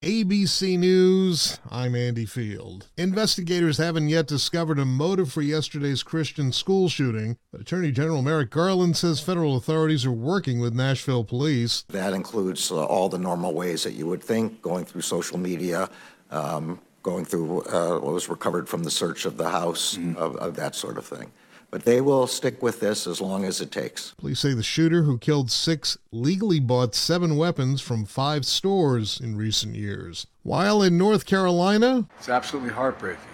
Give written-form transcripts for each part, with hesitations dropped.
ABC News, I'm Andy Field. Investigators haven't yet discovered a motive for yesterday's Christian school shooting, but Attorney General Merrick Garland says federal authorities are working with Nashville police. That includes all the normal ways that you would think, going through social media, going through what was recovered from the search of the house, of that sort of thing. But they will stick with this as long as it takes. Police say the shooter, who killed 6, legally bought 7 weapons from 5 stores in recent years. While in North Carolina, it's absolutely heartbreaking,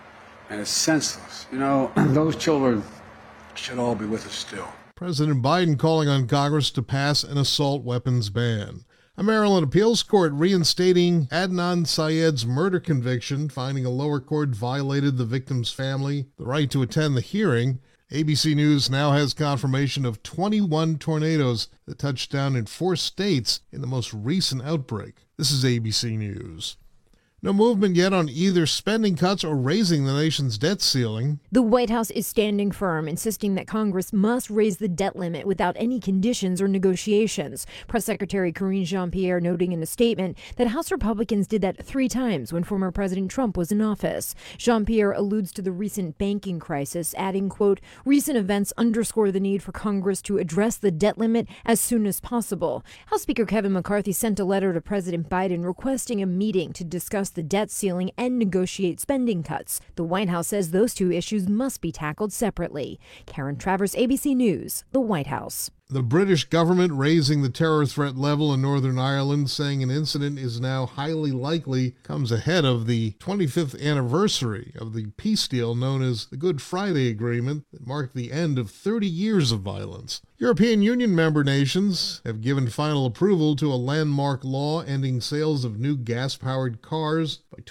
and it's senseless. You know, those children should all be with us still. President Biden calling on Congress to pass an assault weapons ban. A Maryland appeals court reinstating Adnan Syed's murder conviction, finding a lower court violated the victim's family the right to attend the hearing. ABC News now has confirmation of 21 tornadoes that touched down in 4 states in the most recent outbreak. This is ABC News. No movement yet on either spending cuts or raising the nation's debt ceiling. The White House is standing firm, insisting that Congress must raise the debt limit without any conditions or negotiations. Press Secretary Karine Jean-Pierre noting in a statement that House Republicans did that 3 times when former President Trump was in office. Jean-Pierre alludes to the recent banking crisis, adding, quote, recent events underscore the need for Congress to address the debt limit as soon as possible. House Speaker Kevin McCarthy sent a letter to President Biden requesting a meeting to discuss the debt ceiling and negotiate spending cuts. The White House says those 2 issues must be tackled separately. Karen Travers, ABC News, the White House. The British government raising the terror threat level in Northern Ireland, saying an incident is now highly likely, comes ahead of the 25th anniversary of the peace deal known as the Good Friday Agreement that marked the end of 30 years of violence. European Union member nations have given final approval to a landmark law ending sales of new gas-powered cars by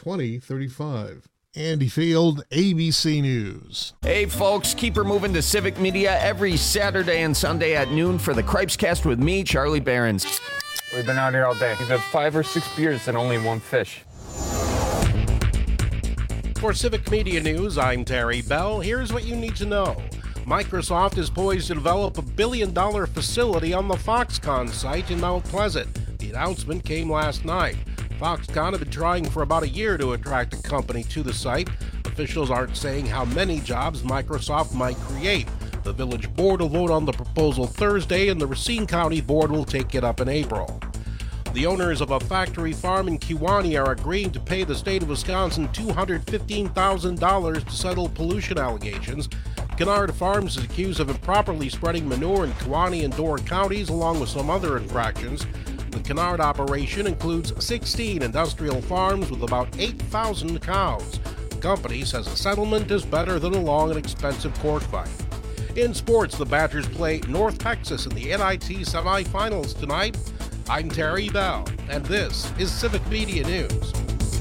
2035. Andy Field, ABC News. Hey folks, keep her moving to Civic Media every Saturday and Sunday at noon for the Cripescast with me, Charlie Behrens. We've been out here all day. We've had 5 or 6 beers and only 1 fish. For Civic Media News, I'm Terry Bell. Here's what you need to know. Microsoft is poised to develop a $1 billion facility on the Foxconn site in Mount Pleasant. The announcement came last night. Foxconn have been trying for about a year to attract a company to the site. Officials aren't saying how many jobs Microsoft might create. The village board will vote on the proposal Thursday, and the Racine County board will take it up in April. The owners of a factory farm in Kewanee are agreeing to pay the state of Wisconsin $215,000 to settle pollution allegations. Kennard Farms is accused of improperly spreading manure in Kewanee and Door counties, along with some other infractions. The Kennard operation includes 16 industrial farms with about 8,000 cows. The company says a settlement is better than a long and expensive court fight. In sports, the Badgers play North Texas in the NIT semifinals tonight. I'm Terry Bell, and this is Civic Media News.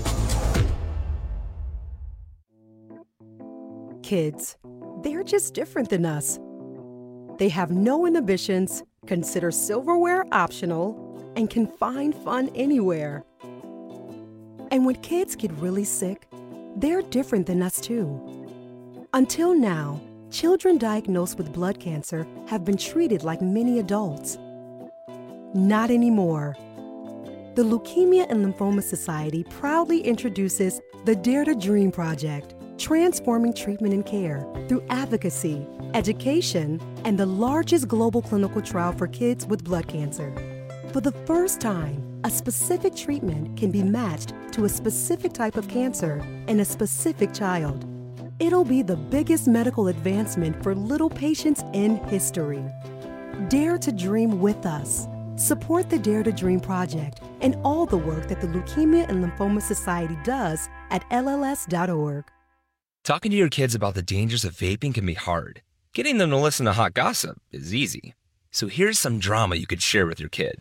Kids, they're just different than us. They have no inhibitions, consider silverware optional, and can find fun anywhere. And when kids get really sick, they're different than us too. Until now, children diagnosed with blood cancer have been treated like many adults. Not anymore. The Leukemia and Lymphoma Society proudly introduces the Dare to Dream Project, transforming treatment and care through advocacy, education, and the largest global clinical trial for kids with blood cancer. For the first time, a specific treatment can be matched to a specific type of cancer in a specific child. It'll be the biggest medical advancement for little patients in history. Dare to dream with us. Support the Dare to Dream Project and all the work that the Leukemia and Lymphoma Society does at LLS.org. Talking to your kids about the dangers of vaping can be hard. Getting them to listen to hot gossip is easy. So here's some drama you could share with your kid.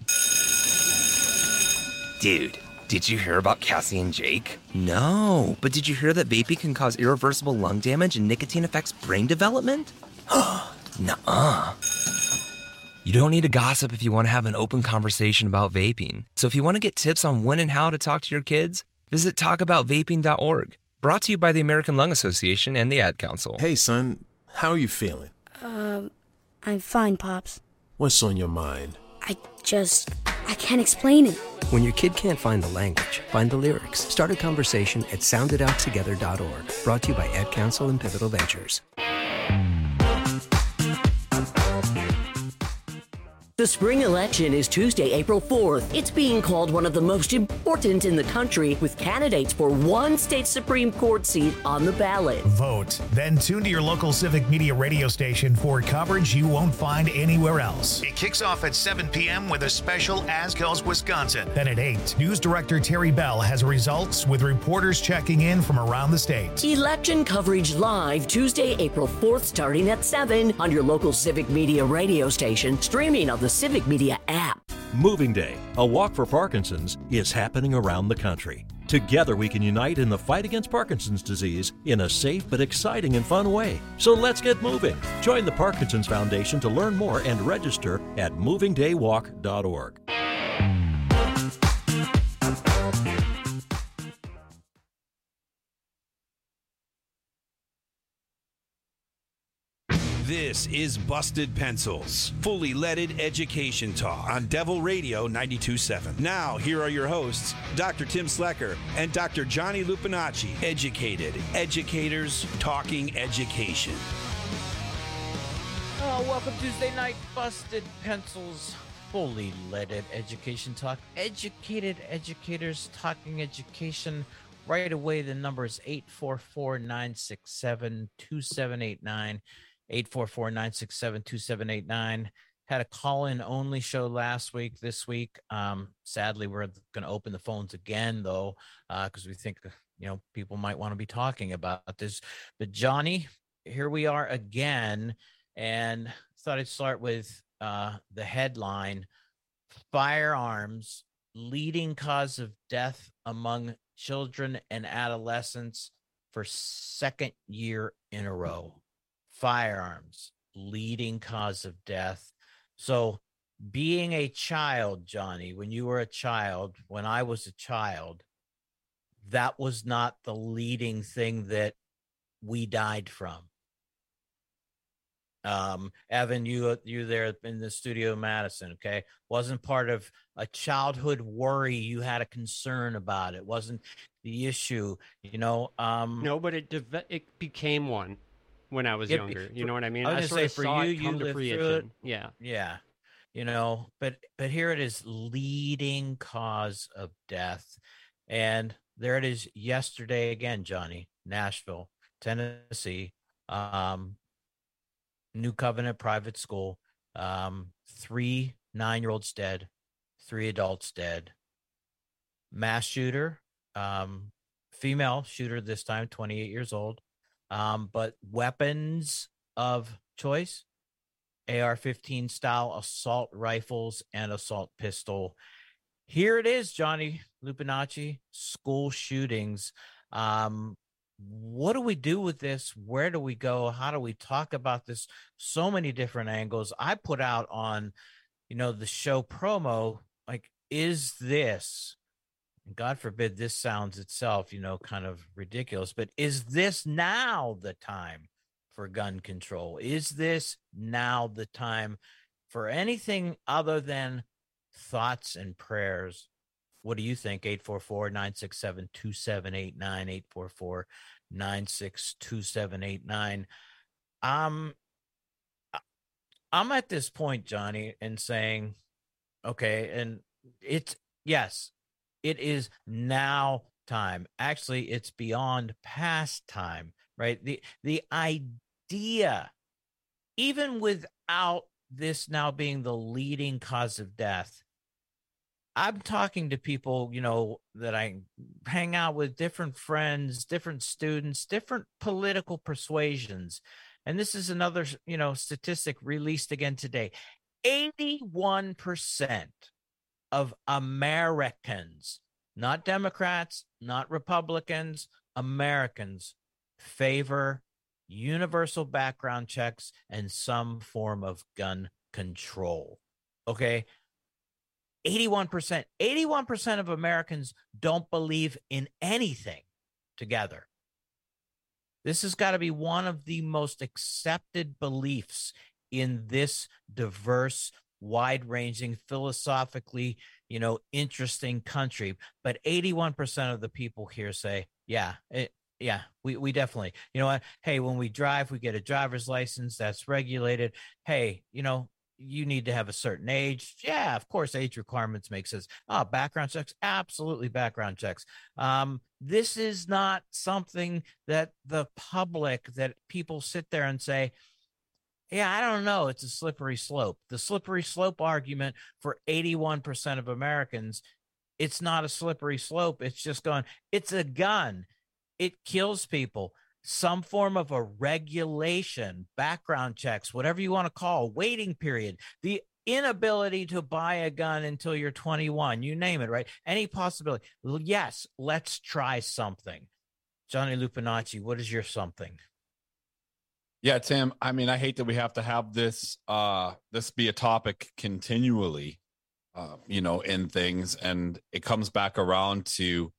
Dude, did you hear about Cassie and Jake? No, but did you hear that vaping can cause irreversible lung damage and nicotine affects brain development? Nuh-uh. You don't need to gossip if you want to have an open conversation about vaping. So if you want to get tips on when and how to talk to your kids, visit talkaboutvaping.org. Brought to you by the American Lung Association and the Ad Council. Hey, son, how are you feeling? I'm fine, Pops. What's on your mind? I just I can't explain it. When your kid can't find the language, find the lyrics. Start a conversation at sounditouttogether.org. Brought to you by Ad Council and Pivotal Ventures. The spring election is Tuesday, April 4th. It's being called one of the most important in the country, with candidates for one state Supreme Court seat on the ballot. Vote. Then tune to your local Civic Media radio station for coverage you won't find anywhere else. It kicks off at 7 p.m. with a special As Goes Wisconsin. Then at 8, News Director Terry Bell has results with reporters checking in from around the state. Election coverage live Tuesday, April 4th, starting at 7 on your local Civic Media radio station, streaming on the Civic Media app. Moving Day, a walk for Parkinson's, is happening around the country. Together we can unite in the fight against Parkinson's disease in a safe but exciting and fun way. So let's get moving. Join the Parkinson's Foundation to learn more and register at movingdaywalk.org. This is Busted Pencils, fully leaded education talk on Devil Radio 92.7. Now, here are your hosts, Dr. Tim Slecker and Dr. Johnny Lupinacci. Educated educators talking education. Welcome Tuesday night, Busted Pencils, fully leaded education talk. Educated educators talking education. Right away, the number is 844-967-2789. 844-967-2789. Had a call-in only show last week. This week, sadly, we're going to open the phones again, though, because we think, people might want to be talking about this. But Johnny, here we are again, and thought I'd start with the headline: Firearms, leading cause of death among children and adolescents for second year in a row. Firearms, leading cause of death. So being a child, Johnny, when you were a child, when I was a child, that was not the leading thing that we died from. Evan, you there in the studio in Madison, okay? Wasn't part of a childhood worry. You had a concern about it. Wasn't the issue, No, but it became one. When I was younger, you know what I mean? I was going to say, for you lived through it. Yeah. But here it is, leading cause of death. And there it is yesterday again, Johnny, Nashville, Tennessee, New Covenant Private School, 3 9-year-olds dead, 3 adults dead. Mass shooter, female shooter this time, 28 years old. But weapons of choice, AR-15 style assault rifles and assault pistol. Here it is, Johnny Lupinacci, school shootings. What do we do with this? Where do we go? How do we talk about this? So many different angles. I put out on, the show promo, like, is this, God forbid this sounds itself, kind of ridiculous, but is this now the time for gun control? Is this now the time for anything other than thoughts and prayers? What do you think? 844-967-2789, 844-962-2789. I'm at this point, Johnny, and saying, okay, and yes, it is now time. Actually, it's beyond past time, right? The idea, even without this now being the leading cause of death, I'm talking to people, that I hang out with, different friends, different students, different political persuasions. And this is another, statistic released again today. 81% of Americans, not Democrats, not Republicans, Americans, favor universal background checks and some form of gun control. Okay? 81% of Americans don't believe in anything together. This has got to be one of the most accepted beliefs in this diverse wide-ranging, philosophically, interesting country. But 81% of the people here say, yeah, we definitely, you know what? Hey, when we drive, we get a driver's license that's regulated. Hey, you need to have a certain age. Yeah, of course, age requirements make sense. Background checks, absolutely background checks. This is not something that the public, that people sit there and say, yeah, I don't know. It's a slippery slope. The slippery slope argument for 81% of Americans, it's not a slippery slope. It's just going, it's a gun. It kills people. Some form of a regulation, background checks, whatever you want to call, waiting period, the inability to buy a gun until you're 21, you name it, right? Any possibility. Yes, let's try something. Johnny Lupinacci, what is your something? Yeah, Tim, I mean, I hate that we have to have this be a topic continually, in things. And it comes back around to,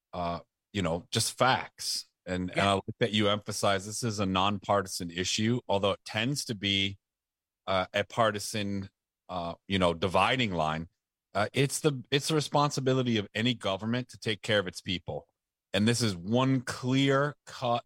just facts. And I like that you emphasize this is a nonpartisan issue, although it tends to be a partisan, dividing line. It's the responsibility of any government to take care of its people. And this is one clear-cut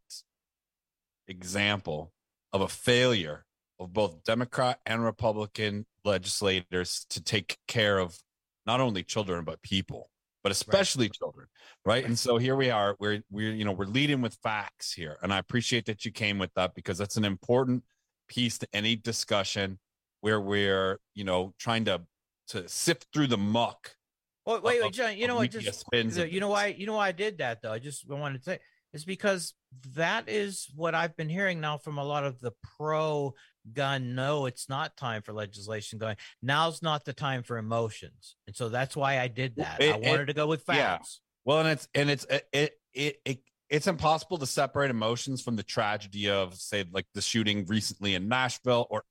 example of a failure of both Democrat and Republican legislators to take care of not only children, but people, but especially children. Right. And so here we are, we're leading with facts here. And I appreciate that you came with that, because that's an important piece to any discussion where we're, trying to sift through the muck. Well, wait, John, you know what, why I did that though? I wanted to say it's because that is what I've been hearing now from a lot of the pro gun. No, it's not time for legislation going. Now's not the time for emotions. And so that's why I did that. I wanted to go with facts. Yeah. Well, it's impossible to separate emotions from the tragedy of, say, like the shooting recently in Nashville or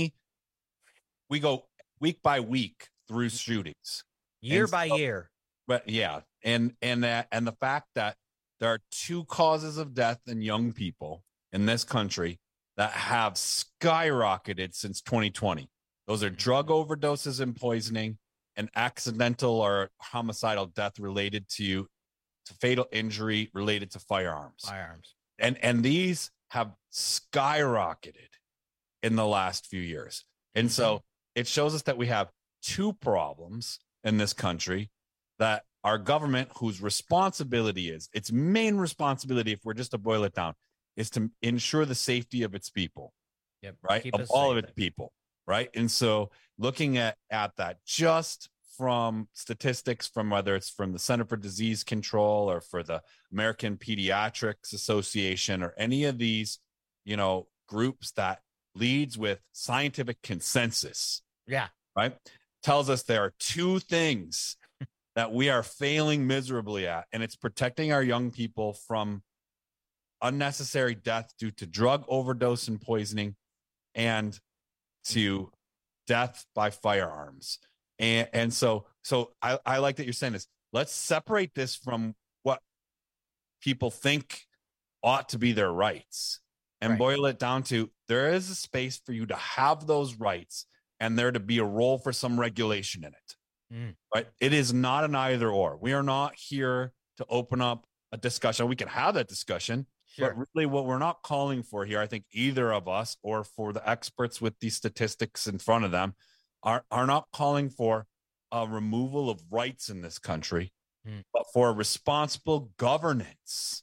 we go week by week through shootings, year by year. But yeah. And the fact that there are 2 causes of death in young people in this country that have skyrocketed since 2020. Those are drug overdoses and poisoning, and accidental or homicidal death related to fatal injury related to firearms. And these have skyrocketed in the last few years. And so it shows us that we have 2 problems in this country that our government, whose responsibility is, its main responsibility, if we're just to boil it down, is to ensure the safety of its people, right? Of all of its people, right? And so looking at that just from statistics, from whether it's from the Center for Disease Control or for the American Pediatrics Association or any of these, groups that leads with scientific consensus, right, tells us there are 2 things that we are failing miserably at, and it's protecting our young people from unnecessary death due to drug overdose and poisoning, and to death by firearms. And so I like that you're saying this. Let's separate this from what people think ought to be their rights and boil it down to, there is a space for you to have those rights and there to be a role for some regulation in it. Right? It is not an either or. We are not here to open up a discussion. We can have that discussion, but really what we're not calling for here, I think either of us or for the experts with these statistics in front of them are not calling for a removal of rights in this country, but for responsible governance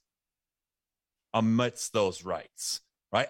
amidst those rights. Right?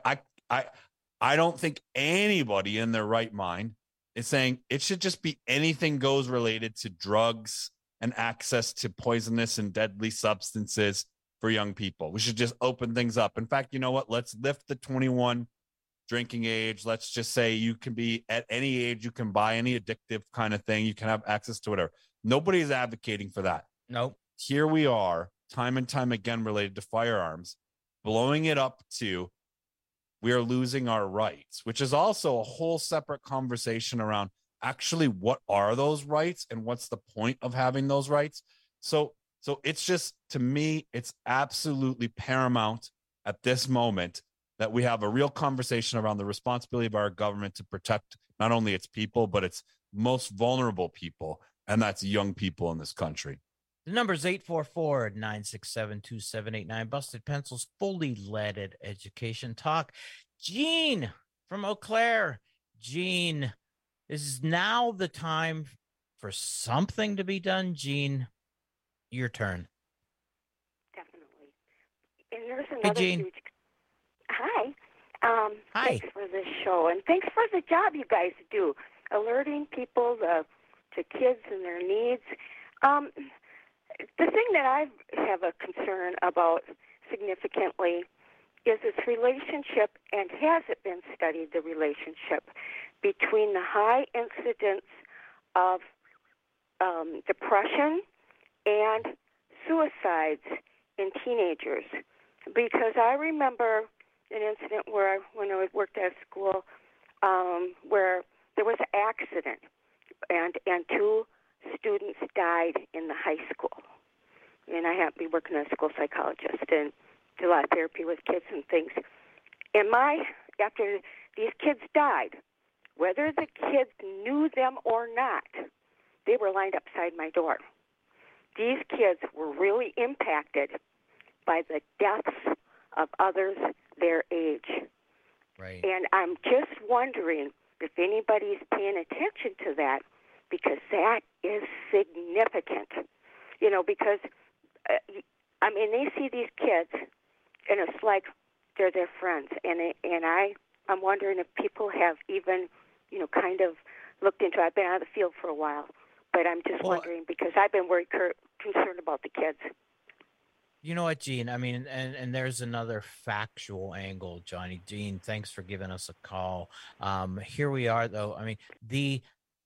I don't think anybody in their right mind is saying it should just be anything goes related to drugs and access to poisonous and deadly substances for young people. We should just open things up. In fact, you know what? Let's lift the 21 drinking age. Let's just say you can be at any age, you can buy any addictive kind of thing. You can have access to whatever. Nobody is advocating for that. Nope. Here we are, time and time again, related to firearms, blowing it up to we are losing our rights, which is also a whole separate conversation around actually what are those rights and what's the point of having those rights. So it's just, to me, it's absolutely paramount at this moment that we have a real conversation around the responsibility of our government to protect not only its people, but its most vulnerable people, and that's young people in this country. The number is 844-967-2789. Busted Pencils, fully leaded education talk. Gene from Eau Claire. Gene, is now the time for something to be done? Gene, your turn. Definitely. And there's another huge... Hi. Hi. Thanks for this show, and thanks for the job you guys do, alerting people to kids and their needs. The thing that I have a concern about significantly is this relationship, and has it been studied, the relationship between the high incidence of depression and suicides in teenagers? Because I remember an incident when I worked at a school where there was an accident, and 2 students died in the high school. And I happened to be working as a school psychologist and do a lot of therapy with kids and things. And after these kids died, whether the kids knew them or not, they were lined up beside my door. These kids were really impacted by the deaths of others their age. Right. And I'm just wondering if anybody's paying attention to that, because that is significant. Because, they see these kids, and it's like they're their friends. And I'm wondering if people have even, kind of looked into it. I've been out of the field for a while, but I'm just wondering, because I've been very concerned about the kids. You know what, Gene? And there's another factual angle, Johnny. Gene, thanks for giving us a call. Here we are, though. The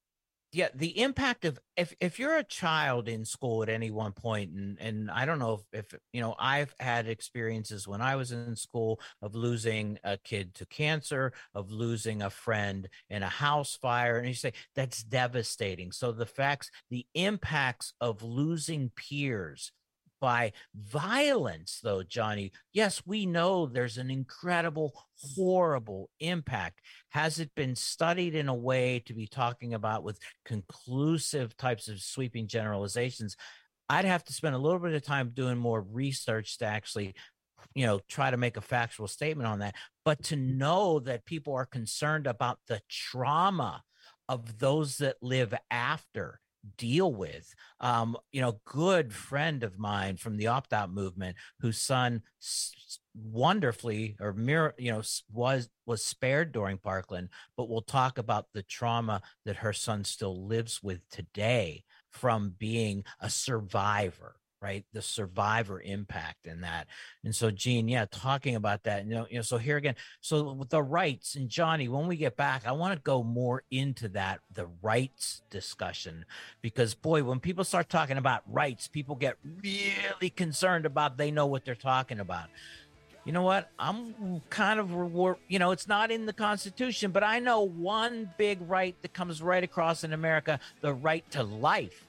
impact of if you're a child in school at any one point, and I don't know if I've had experiences when I was in school of losing a kid to cancer, of losing a friend in a house fire, and you say that's devastating. So the impacts of losing peers by violence, though, Johnny, yes, we know there's an incredible, horrible impact. Has it been studied in a way to be talking about with conclusive types of sweeping generalizations? I'd have to spend a little bit of time doing more research to actually, try to make a factual statement on that. But to know that people are concerned about the trauma of those that live after, deal with, good friend of mine from the opt-out movement, whose son wonderfully was spared during Parkland, but we'll talk about the trauma that her son still lives with today from being a survivor, right? The survivor impact in that. And so, Gene, talking about that, so here again, so with the rights, and Johnny, when we get back, I want to go more into that, the rights discussion, because boy, when people start talking about rights, people get really concerned about, they know what they're talking about. You know what? I'm kind of, it's not in the Constitution, but I know one big right that comes right across in America, the right to life,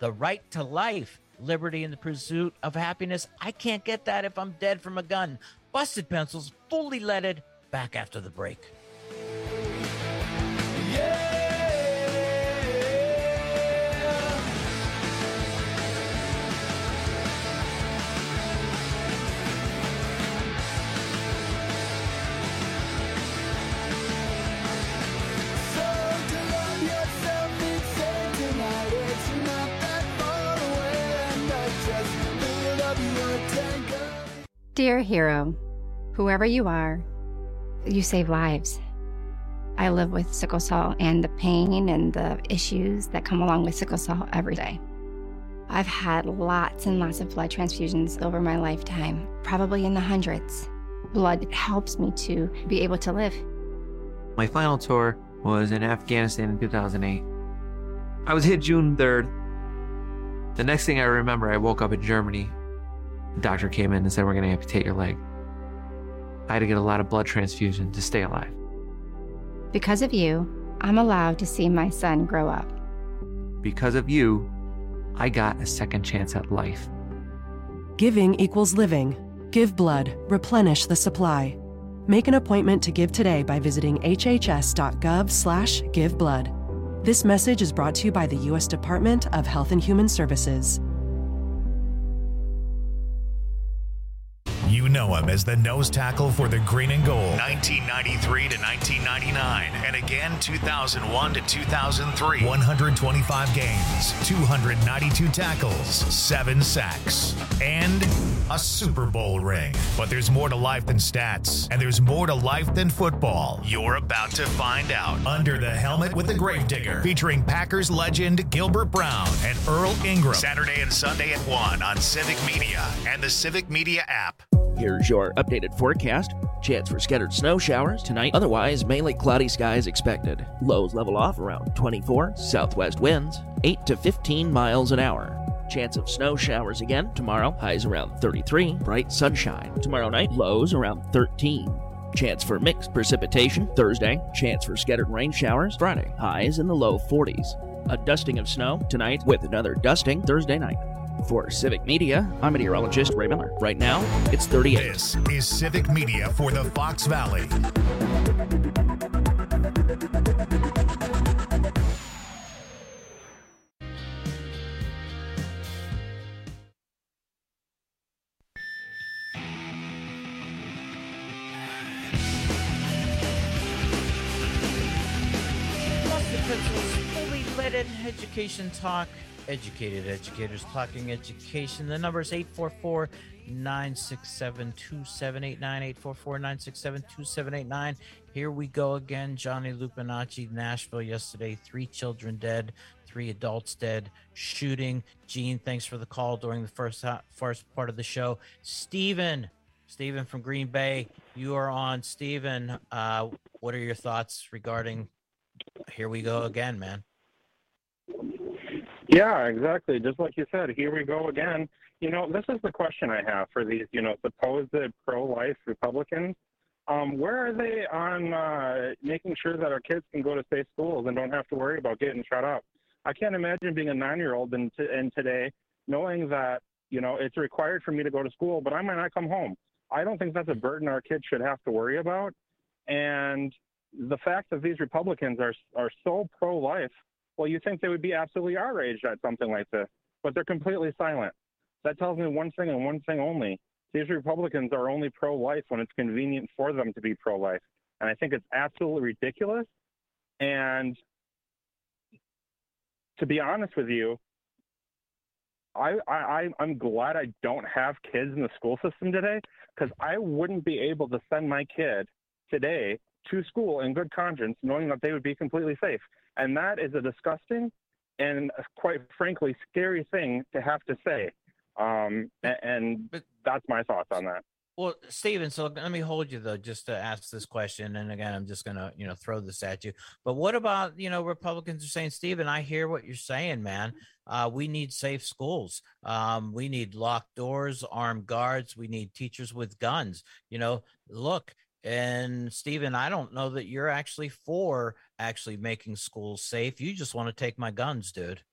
liberty and the pursuit of happiness. I can't get that if I'm dead from a gun. Busted Pencils, fully leaded, back after the break. Dear hero, whoever you are, you save lives. I live with sickle cell and the pain and the issues that come along with sickle cell every day. I've had lots and lots of blood transfusions over my lifetime, probably in the hundreds. Blood helps me to be able to live. My final tour was in Afghanistan in 2008. I was hit June 3rd. The next thing I remember, I woke up in Germany. The doctor came in and said, we're going to amputate your leg. I had to get a lot of blood transfusion to stay alive. Because of you, I'm allowed to see my son grow up. Because of you, I got a second chance at life. Giving equals living. Give blood. Replenish the supply. Make an appointment to give today by visiting hhs.gov/giveblood. This message is brought to you by the U.S. Department of Health and Human Services. You know him as the nose tackle for the Green and Gold, 1993 to 1999, and again 2001 to 2003. 125 games, 292 tackles, 7 sacks, and a Super Bowl ring. But there's more to life than stats, and there's more to life than football. You're about to find out. Under the Helmet with the Gravedigger, featuring Packers legend Gilbert Brown and Earl Ingram. Saturday and Sunday at 1 on Civic Media and the Civic Media app. Here's your updated forecast. Chance for scattered snow showers tonight. Otherwise, mainly cloudy skies expected. Lows level off around 24. Southwest winds 8 to 15 miles an hour. Chance of snow showers again tomorrow. Highs around 33. Bright sunshine. Tomorrow night, lows around 13. Chance for mixed precipitation Thursday. Chance for scattered rain showers Friday. Highs in the low 40s. A dusting of snow tonight with another dusting Thursday night. For Civic Media, I'm meteorologist Ray Miller. Right now, it's 38. This is Civic Media for the Fox Valley. Busted Pencils, fully leaded education talk. Educated educators talking education. The number is 844-967-2789, 844-967-2789. Here we go again. Johnny Lupinacci, Nashville yesterday. 3 children dead, 3 adults dead. Shooting. Gene, thanks for the call during the first part of the show. Stephen from Green Bay, you are on. Stephen, what are your thoughts regarding here we go again, man? Yeah, exactly. Just like you said, here we go again. This is the question I have for these, supposed pro-life Republicans. Where are they on making sure that our kids can go to safe schools and don't have to worry about getting shut up? I can't imagine being a 9-year-old in today knowing that, it's required for me to go to school, but I might not come home. I don't think that's a burden our kids should have to worry about. And the fact that these Republicans are so pro-life, well, you think they would be absolutely outraged at something like this, but they're completely silent. That tells me one thing and one thing only. These Republicans are only pro-life when it's convenient for them to be pro-life. And I think it's absolutely ridiculous. And to be honest with you, I'm glad I don't have kids in the school system today, because I wouldn't be able to send my kid today to school in good conscience, knowing that they would be completely safe. And that is a disgusting and, quite frankly, scary thing to have to say. And that's my thoughts on that. Well, Stephen, so let me hold you, though, just to ask this question. And again, I'm just going to, throw this at you. But what about, Republicans are saying, Stephen, I hear what you're saying, man. We need safe schools. We need locked doors, armed guards. We need teachers with guns. Look. And Stephen, I don't know that you're actually for actually making schools safe. You just want to take my guns, dude.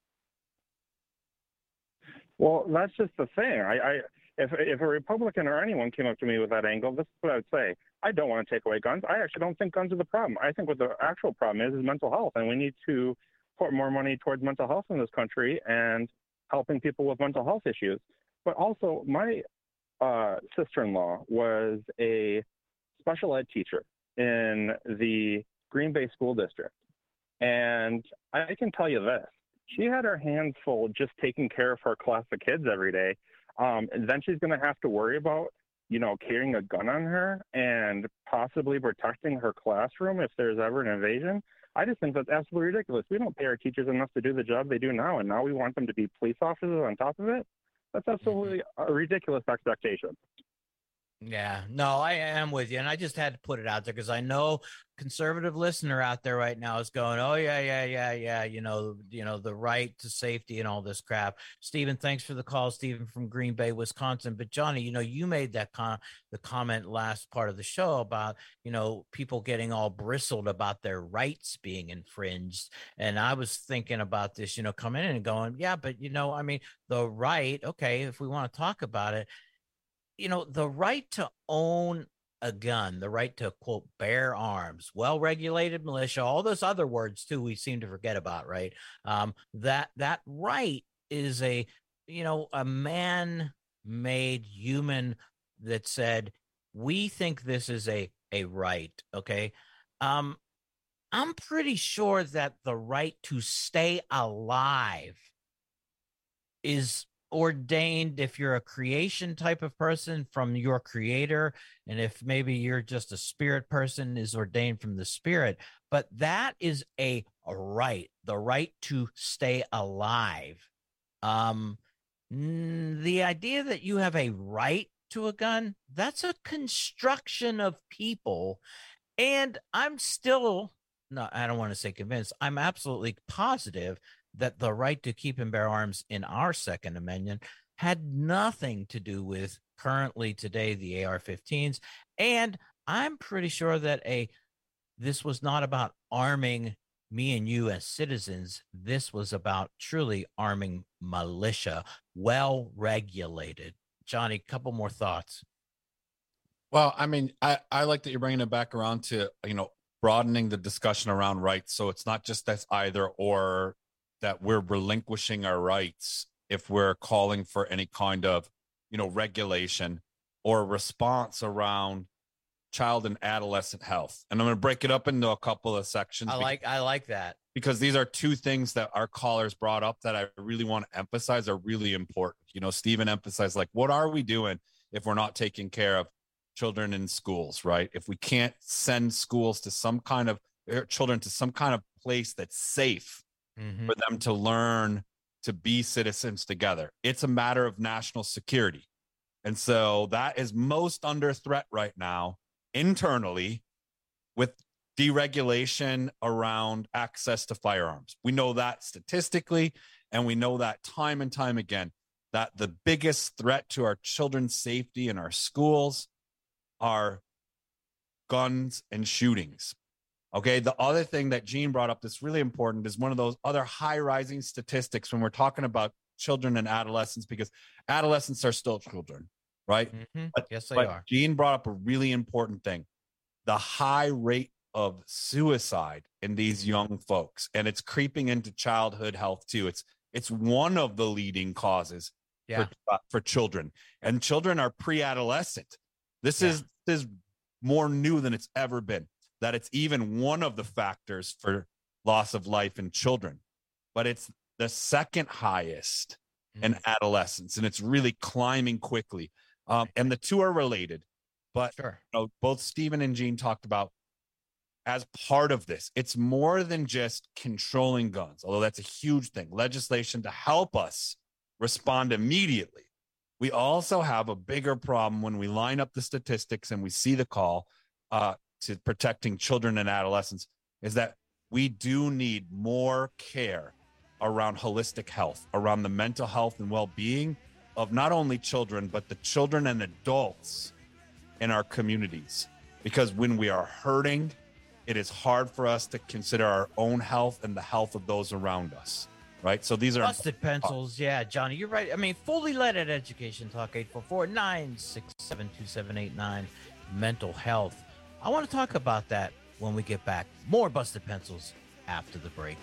Well, that's just the thing. If a Republican or anyone came up to me with that angle, this is what I would say. I don't want to take away guns. I actually don't think guns are the problem. I think what the actual problem is mental health, and we need to put more money towards mental health in this country and helping people with mental health issues. But also, my sister-in-law was a special ed teacher in the Green Bay School District. And I can tell you this, she had her hands full just taking care of her class of kids every day. And then she's going to have to worry about, carrying a gun on her and possibly protecting her classroom if there's ever an invasion. I just think that's absolutely ridiculous. We don't pay our teachers enough to do the job they do now, and now we want them to be police officers on top of it. That's absolutely a ridiculous expectation. Yeah, no, I am with you. And I just had to put it out there because I know conservative listener out there right now is going, oh, yeah. The right to safety and all this crap. Stephen, thanks for the call. Stephen from Green Bay, Wisconsin. But Johnny, you made that the comment last part of the show about, people getting all bristled about their rights being infringed. And I was thinking about this, coming in and going, yeah, but, the right, okay, if we want to talk about it, the right to own a gun, the right to, quote, bear arms, well-regulated militia, all those other words too we seem to forget about, right? That right is a man-made human that said, we think this is a right, okay? I'm pretty sure that the right to stay alive is ordained if you're a creation type of person from your creator, and if maybe you're just a spirit person, is ordained from the spirit. But that is a right, the right to stay alive. The idea that you have a right to a gun, that's a construction of people. And I'm still, no, I don't want to say convinced, I'm absolutely positive that the right to keep and bear arms in our Second Amendment had nothing to do with currently today the AR-15s. And I'm pretty sure that this was not about arming me and you as citizens. This was about truly arming militia, well regulated. Johnny, a couple more thoughts. Well, I mean, I like that you're bringing it back around to, broadening the discussion around rights. So it's not just that's either or, that we're relinquishing our rights if we're calling for any kind of, regulation or response around child and adolescent health. And I'm going to break it up into a couple of sections. I like that. Because these are two things that our callers brought up that I really want to emphasize are really important. Stephen emphasized, like, what are we doing if we're not taking care of children in schools, right? If we can't send schools to children to some kind of place that's safe for them to learn to be citizens together. It's a matter of national security. And so that is most under threat right now internally with deregulation around access to firearms. We know that statistically, and we know that time and time again, that the biggest threat to our children's safety in our schools are guns and shootings. Okay, the other thing that Gene brought up that's really important is one of those other high rising statistics when we're talking about children and adolescents, because adolescents are still children, right? Yes, they are. Gene brought up a really important thing, the high rate of suicide in these young folks, and it's creeping into childhood health too. It's one of the leading causes for children, and children are pre-adolescent. This is more new than it's ever been, that it's even one of the factors for loss of life in children, but it's the second highest in adolescents, and it's really climbing quickly. And the two are related, but both Stephen and Gene talked about, as part of this, it's more than just controlling guns, although that's a huge thing, legislation to help us respond immediately. We also have a bigger problem when we line up the statistics and we see the call to protecting children and adolescents, is that we do need more care around holistic health, around the mental health and well-being of not only children, but the children and adults in our communities. Because when we are hurting, it is hard for us to consider our own health and the health of those around us. Right. So these are busted pencils. Yeah, Johnny, you're right. I mean, fully leaded education talk 844-967-2789. Mental health. I want to talk about that when we get back. More busted pencils after the break.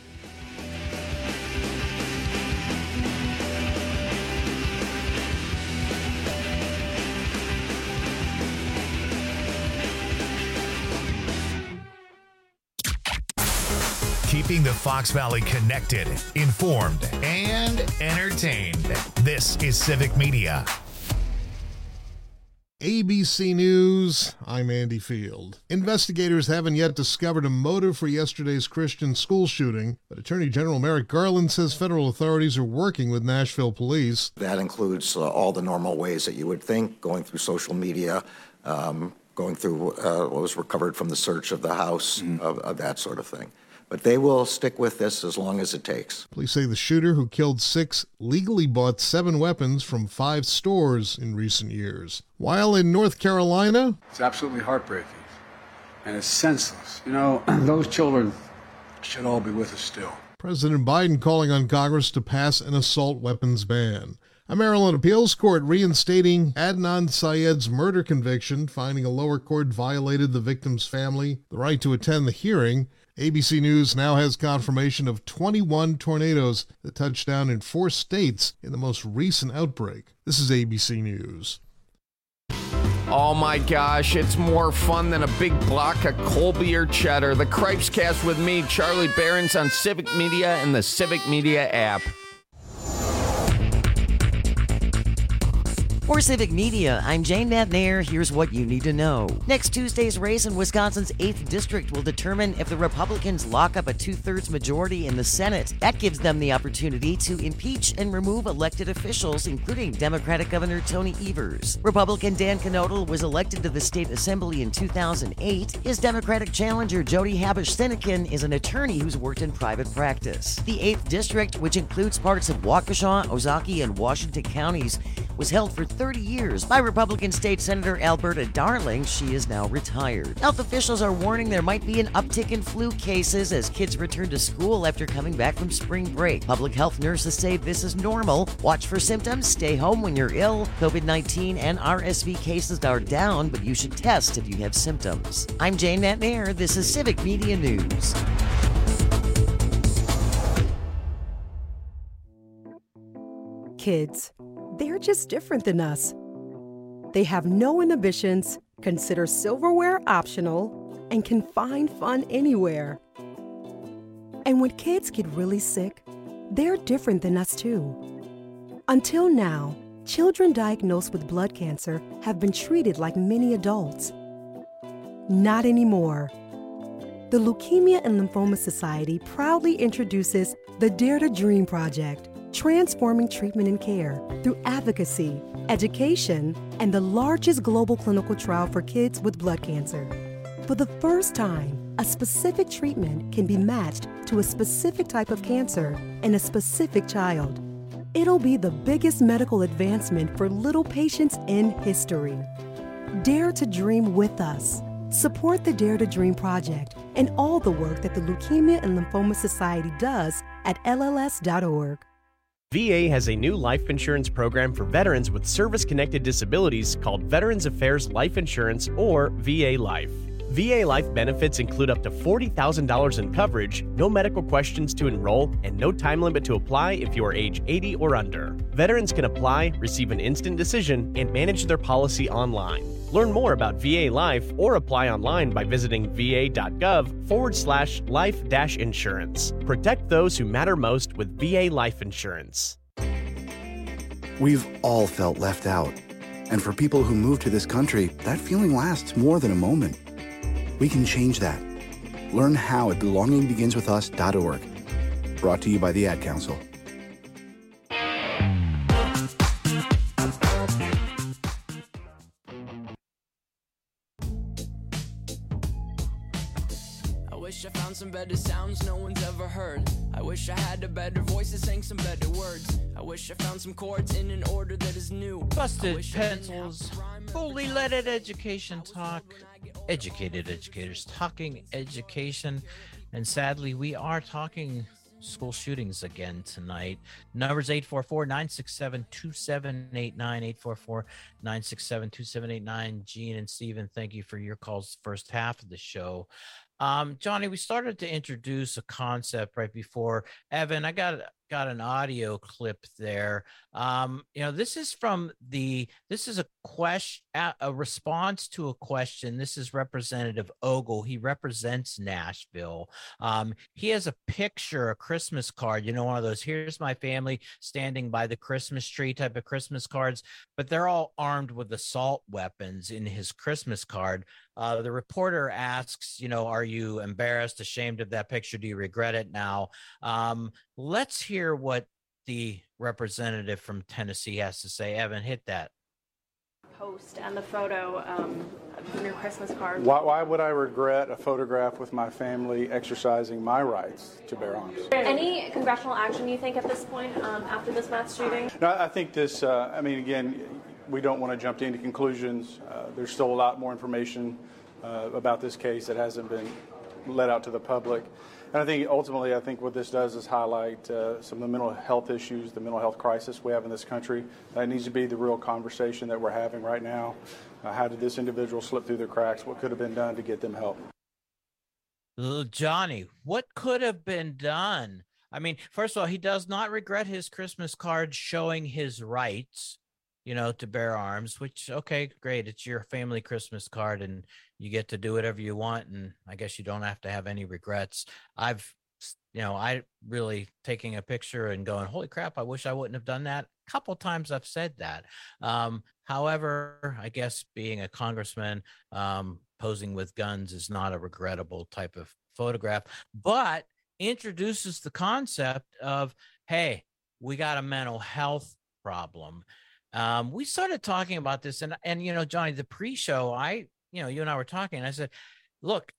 Keeping the Fox Valley connected, informed, and entertained. This is Civic Media. ABC News, I'm Andy Field. Investigators haven't yet discovered a motive for yesterday's Christian school shooting, but Attorney General Merrick Garland says federal authorities are working with Nashville police. That includes all the normal ways that you would think, going through social media, going through what was recovered from the search of the house, of that sort of thing. But they will stick with this as long as it takes. Police say the shooter, who killed 6, legally bought 7 weapons from 5 stores in recent years. While in North Carolina, it's absolutely heartbreaking, and it's senseless. You know, those children should all be with us still. President Biden calling on Congress to pass an assault weapons ban. A Maryland appeals court reinstating Adnan Syed's murder conviction, finding a lower court violated the victim's family the right to attend the hearing. ABC News now has confirmation of 21 tornadoes that touched down in 4 states in the most recent outbreak. This is ABC News. Oh my gosh, it's more fun than a big block of Colby or cheddar. The Cripes Cast with me, Charlie Behrens, on Civic Media and the Civic Media app. For Civic Media, I'm Jane McNair. Here's what you need to know. Next Tuesday's race in Wisconsin's 8th District will determine if the Republicans lock up a 2/3 majority in the Senate. That gives them the opportunity to impeach and remove elected officials, including Democratic Governor Tony Evers. Republican Dan Knodel was elected to the state assembly in 2008. His Democratic challenger, Jody Habush-Sinekin, is an attorney who's worked in private practice. The 8th District, which includes parts of Waukesha, Ozaukee, and Washington counties, was held for 30 years by Republican State Senator Alberta Darling. She is now retired. Health officials are warning there might be an uptick in flu cases as kids return to school after coming back from spring break. Public health nurses say this is normal. Watch for symptoms, stay home when you're ill. COVID-19 and RSV cases are down, but you should test if you have symptoms. I'm Jane McNair. This is Civic Media News. Kids, they're just different than us. They have no inhibitions, consider silverware optional, and can find fun anywhere. And when kids get really sick, they're different than us too. Until now, children diagnosed with blood cancer have been treated like many adults. Not anymore. The Leukemia and Lymphoma Society proudly introduces the Dare to Dream Project, transforming treatment and care through advocacy, education, and the largest global clinical trial for kids with blood cancer. For the first time, a specific treatment can be matched to a specific type of cancer in a specific child. It'll be the biggest medical advancement for little patients in history. Dare to dream with us. Support the Dare to Dream Project and all the work that the Leukemia and Lymphoma Society does at LLS.org. VA has a new life insurance program for veterans with service-connected disabilities called Veterans Affairs Life Insurance, or VA Life. VA Life benefits include up to $40,000 in coverage, no medical questions to enroll, and no time limit to apply if you are age 80 or under. Veterans can apply, receive an instant decision, and manage their policy online. Learn more about VA Life or apply online by visiting va.gov/life-insurance. Protect those who matter most with VA Life Insurance. We've all felt left out. And for people who move to this country, that feeling lasts more than a moment. We can change that. Learn how at belongingbeginswithus.org. Brought to you by the Ad Council. I wish I found some better sounds no one's ever heard. I wish I had a better voice that sang some better words. I wish I found some chords in an order that is new. Busted Pencils, fully leaded education talk. Educated educators talking education. And sadly, we are talking school shootings again tonight. Numbers 844-967-2789, 844-967-2789. Gene and Steven, thank you for your calls first half of the show. Johnny, we started to introduce a concept right before. Evan, I got an audio clip there. This is a question, a response to a question. This is Representative Ogle. He represents Nashville. He has a picture, a Christmas card, one of those, here's my family standing by the Christmas tree type of Christmas cards, but they're all armed with assault weapons in his Christmas card. The reporter asks, are you embarrassed, ashamed of that picture? Do you regret it now? Let's hear what the representative from Tennessee has to say. Evan, hit that. Post and the photo in your Christmas card. Why would I regret a photograph with my family exercising my rights to bear arms? Any congressional action you think at this point after this mass shooting? No, I think this, again, we don't want to jump to any conclusions. There's still a lot more information about this case that hasn't been let out to the public. And I think ultimately, I think what this does is highlight some of the mental health issues, the mental health crisis we have in this country. That needs to be the real conversation that we're having right now. How did this individual slip through the cracks? What could have been done to get them help? Johnny, what could have been done? I mean, first of all, he does not regret his Christmas card showing his rights, to bear arms, which, okay, great. It's your family Christmas card and you get to do whatever you want. And I guess you don't have to have any regrets. I really taking a picture and going, holy crap, I wish I wouldn't have done that. A couple times I've said that. However, I guess being a congressman, posing with guns is not a regrettable type of photograph, but introduces the concept of, hey, we got a mental health problem. We started talking about this and Johnny, the pre-show, you and I were talking, and I said, look,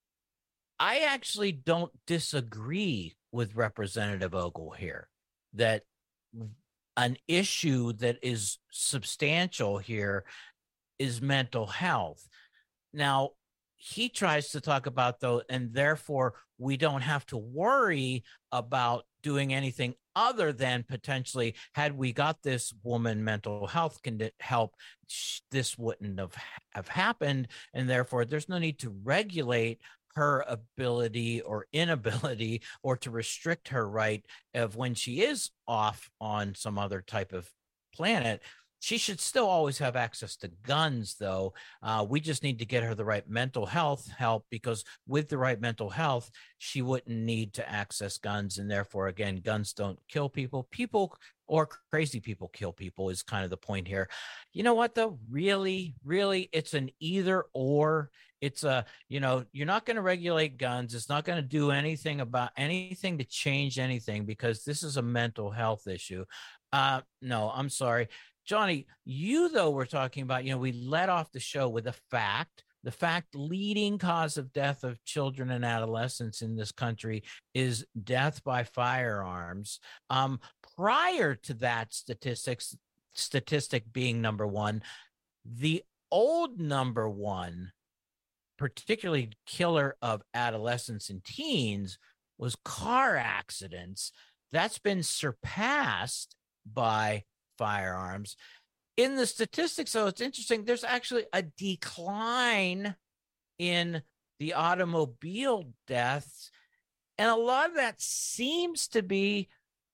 I actually don't disagree with Representative Ogle here that an issue that is substantial here is mental health. Now, he tries to talk about, though, and therefore we don't have to worry about doing anything other than potentially, had we got this woman mental health help, this wouldn't have happened. And therefore, there's no need to regulate her ability or inability or to restrict her right of when she is off on some other type of planet. She should still always have access to guns, though. We just need to get her the right mental health help, because with the right mental health, she wouldn't need to access guns. And therefore, again, guns don't kill people. People or crazy people kill people is kind of the point here. You know what, though? Really, it's an either or. It's you're not going to regulate guns. It's not going to do anything to change anything, because this is a mental health issue. No, I'm sorry. Johnny, though, we're talking about, we let off the show with the fact leading cause of death of children and adolescents in this country is death by firearms. Prior to that statistic being number one, the old number one, particularly killer of adolescents and teens, was car accidents. That's been surpassed by firearms. In the statistics, though, it's interesting. There's actually a decline in the automobile deaths. And a lot of that seems to be,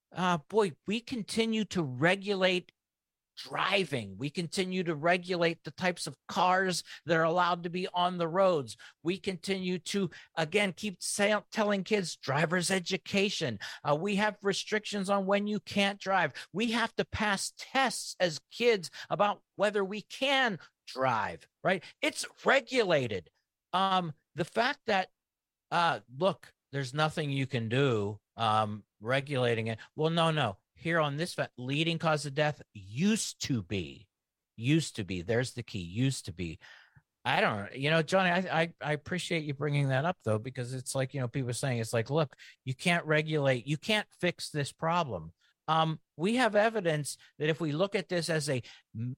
we continue to regulate driving. We continue to regulate the types of cars that are allowed to be on the roads. We continue to, again, keep telling kids driver's education. We have restrictions on when you can't drive. We have to pass tests as kids about whether we can drive, right? It's regulated. The fact that, look, there's nothing you can do regulating it. Well, no. Here on this leading cause of death used to be. There's the key. Used to be. I don't know. Johnny, I appreciate you bringing that up, though, because it's like, people are saying, it's like, look, you can't regulate, you can't fix this problem. We have evidence that if we look at this as a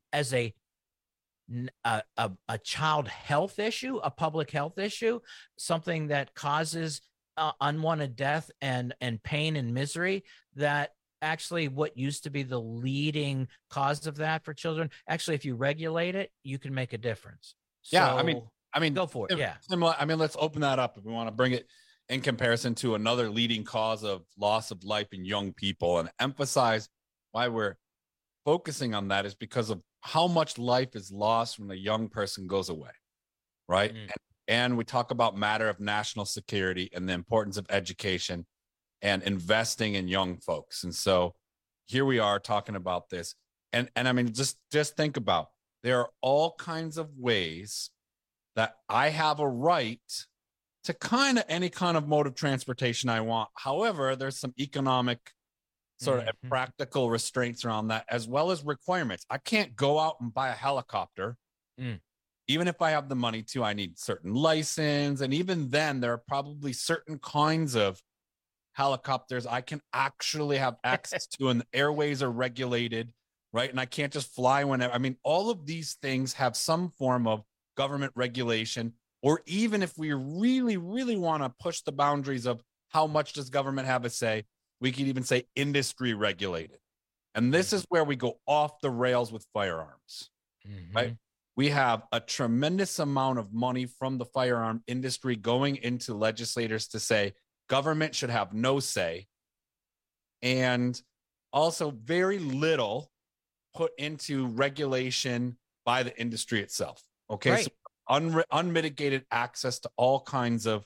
child health issue, a public health issue, something that causes unwanted death and pain and misery, that actually what used to be the leading cause of that for children, actually, if you regulate it, you can make a difference. Yeah, so, I mean, go for it. Yeah. Let's open that up if we want to bring it in comparison to another leading cause of loss of life in young people, and emphasize why we're focusing on that is because of how much life is lost when a young person goes away, right? And we talk about matter of national security and the importance of education and investing in young folks. And so here we are talking about this. And I mean, just think about, there are all kinds of ways that I have a right to any kind of mode of transportation I want. However, there's some economic sort of practical restraints around that, as well as requirements. I can't go out and buy a helicopter. Even if I have the money to, I need certain license. And even then, there are probably certain kinds of helicopters I can actually have access to, and the airways are regulated, right? And I can't just fly whenever. I mean, all of these things have some form of government regulation, or even if we really, really want to push the boundaries of how much does government have a say? We could even say industry regulated. And this is where we go off the rails with firearms, right? We have a tremendous amount of money from the firearm industry going into legislators to say government should have no say, and also very little put into regulation by the industry itself. Okay. Right. So unmitigated access to all kinds of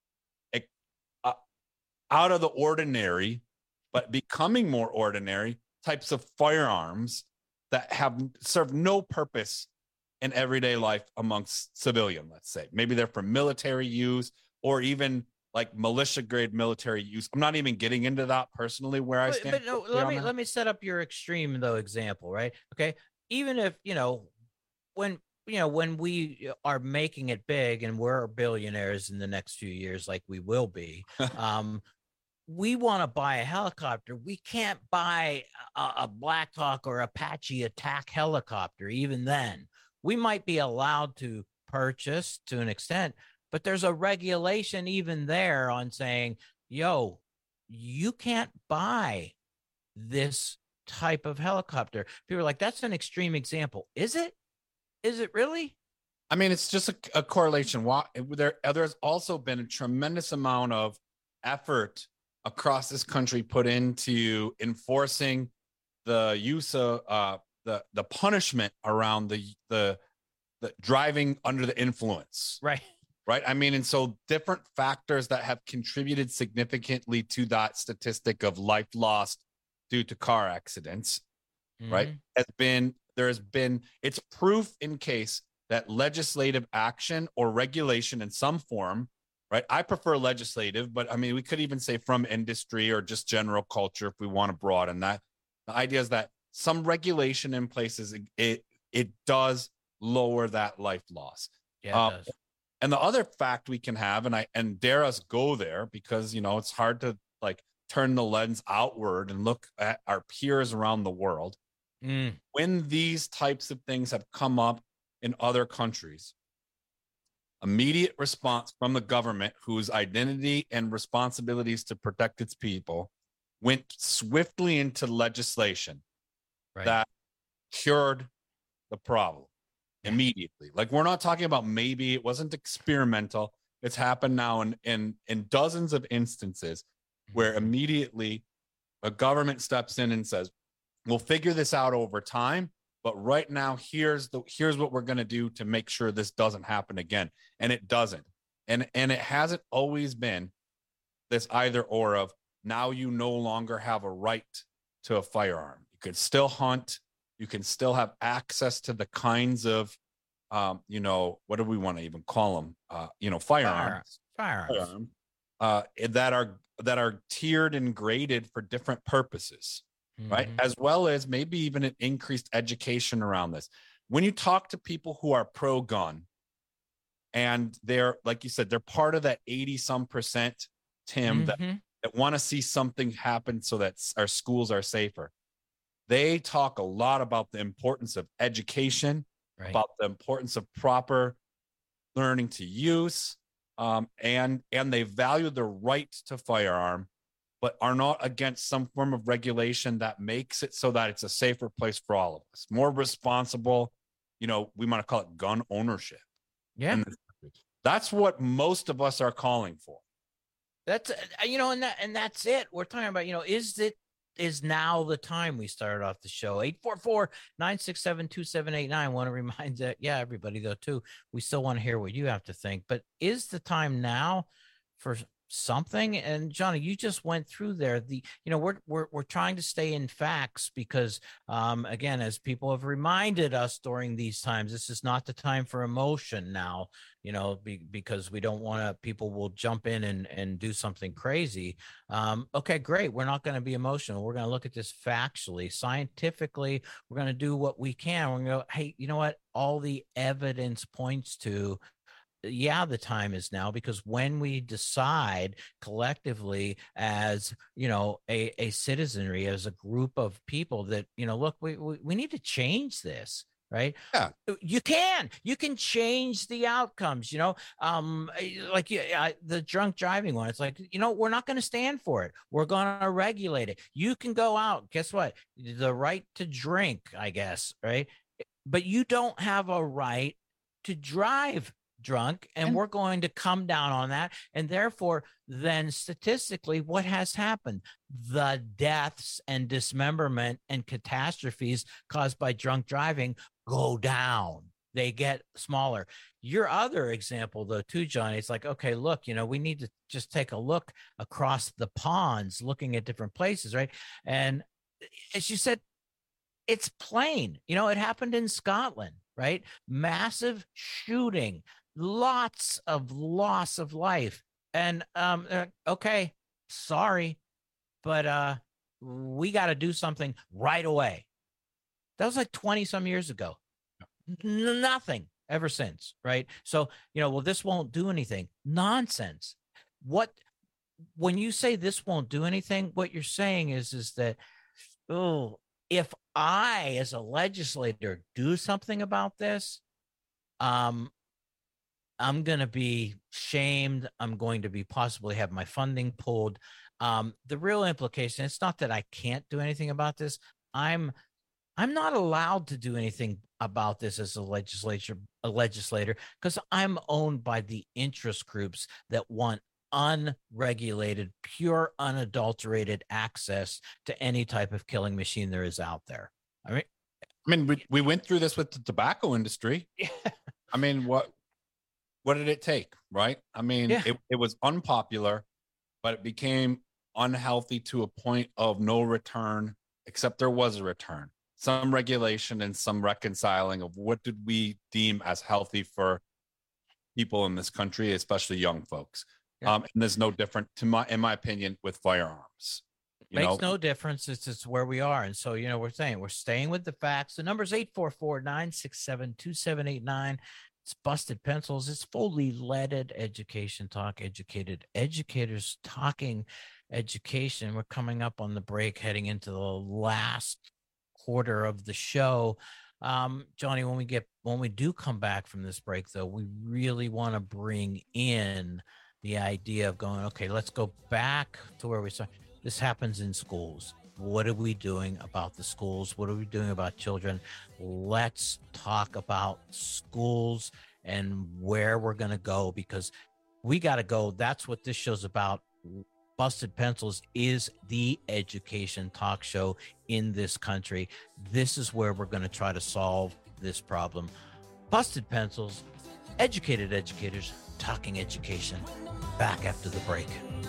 out of the ordinary, but becoming more ordinary types of firearms that have served no purpose in everyday life amongst civilian, let's say. Maybe they're for military use or even like militia grade military use. I'm not even getting into that personally where I stand. But no, let me set up your extreme though example, right? Okay. Even if, when we are making it big and we're billionaires in the next few years, like we will be, we want to buy a helicopter. We can't buy a Black Hawk or Apache attack helicopter. Even then, we might be allowed to purchase to an extent, but there's a regulation even there on saying, yo, you can't buy this type of helicopter. People are like, that's an extreme example. Is it? Is it really? I mean, it's just a correlation. There's also been a tremendous amount of effort across this country put into enforcing the use of the punishment around the driving under the influence. Right. I mean, and so different factors that have contributed significantly to that statistic of life lost due to car accidents, right? It's proof in case that legislative action or regulation in some form, right? I prefer legislative, but I mean, we could even say from industry or just general culture if we want to broaden that. The idea is that some regulation in places, it does lower that life loss. Yeah, it does. And the other fact we can have, and dare us go there because, it's hard to like turn the lens outward and look at our peers around the world. When these types of things have come up in other countries, immediate response from the government, whose identity and responsibilities to protect its people went swiftly into legislation that cured the problem immediately. Like, we're not talking about maybe, it wasn't experimental. It's happened now in dozens of instances where immediately a government steps in and says, we'll figure this out over time, but right now here's what we're going to do to make sure this doesn't happen again. And it doesn't. And it hasn't always been this either or of now you no longer have a right to a firearm. You could still hunt. You can still have access to the kinds of, what do we want to even call them? Firearms. That are tiered and graded for different purposes. Right. As well as maybe even an increased education around this. When you talk to people who are pro-gun and they're, like you said, they're part of that 80% Tim, that want to see something happen so that our schools are safer. They talk a lot about the importance of education, about the importance of proper learning to use, and they value the right to firearm, but are not against some form of regulation that makes it so that it's a safer place for all of us. More responsible, we might call it gun ownership. Yeah. That's what most of us are calling for. That's, and that's it. We're talking about, is now the time. We started off the show 844-967-2789. Want to remind that, everybody though too, we still want to hear what you have to think, but is the time now for something? And Johnny, you just went through there. We're trying to stay in facts because again, as people have reminded us during these times, this is not the time for emotion now, because we don't want to, people will jump in and do something crazy. Okay, great. We're not going to be emotional. We're going to look at this factually, scientifically. We're going to do what we can. We're going to go, hey, you know what? All the evidence points to, the time is now, because when we decide collectively as, a citizenry, as a group of people that, look, we need to change this. right? Yeah. You can change the outcomes, like the drunk driving one. It's like, we're not going to stand for it. We're going to regulate it. You can go out. Guess what? The right to drink, I guess, right? But you don't have a right to drive drunk, and we're going to come down on that. And therefore, then statistically, what has happened? The deaths and dismemberment and catastrophes caused by drunk driving go down. They get smaller. Your other example, though, too, Johnny, it's like, okay, look, we need to just take a look across the ponds, looking at different places, right? And as you said, it's plain. It happened in Scotland, right? Massive shooting, lots of loss of life. And okay, sorry, but we got to do something right away. That was like 20 some years ago. Nothing ever since, right? So, well, this won't do anything. Nonsense. When you say this won't do anything, what you're saying is that, if I, as a legislator, do something about this, I'm going to be shamed. I'm going to be possibly have my funding pulled. The real implication, it's not that I can't do anything about this. I'm not allowed to do anything about this as a legislator, because I'm owned by the interest groups that want unregulated, pure, unadulterated access to any type of killing machine there is out there. I mean, we went through this with the tobacco industry. Yeah. I mean, what did it take, right? I mean, it was unpopular, but it became unhealthy to a point of no return, except there was a return. Some regulation and some reconciling of what did we deem as healthy for people in this country, especially young folks. Yeah. And there's no different, in my opinion, with firearms. Makes no difference. It's just where we are. And so, we're staying with the facts. The number's 844-967-2789. It's Busted Pencils. It's fully leaded education talk, educated educators talking education. We're coming up on the break, heading into the last quarter of the show. Johnny, when we do come back from this break, though, we really want to bring in the idea of going, okay, let's go back to where we started. This happens in schools. What are we doing about the schools? What are we doing about children? Let's talk about schools and where we're going to go, because we got to go. That's what this show's about. Busted Pencils is the education talk show in this country. This is where we're going to try to solve this problem. Busted Pencils, educated educators talking education. Back after the break.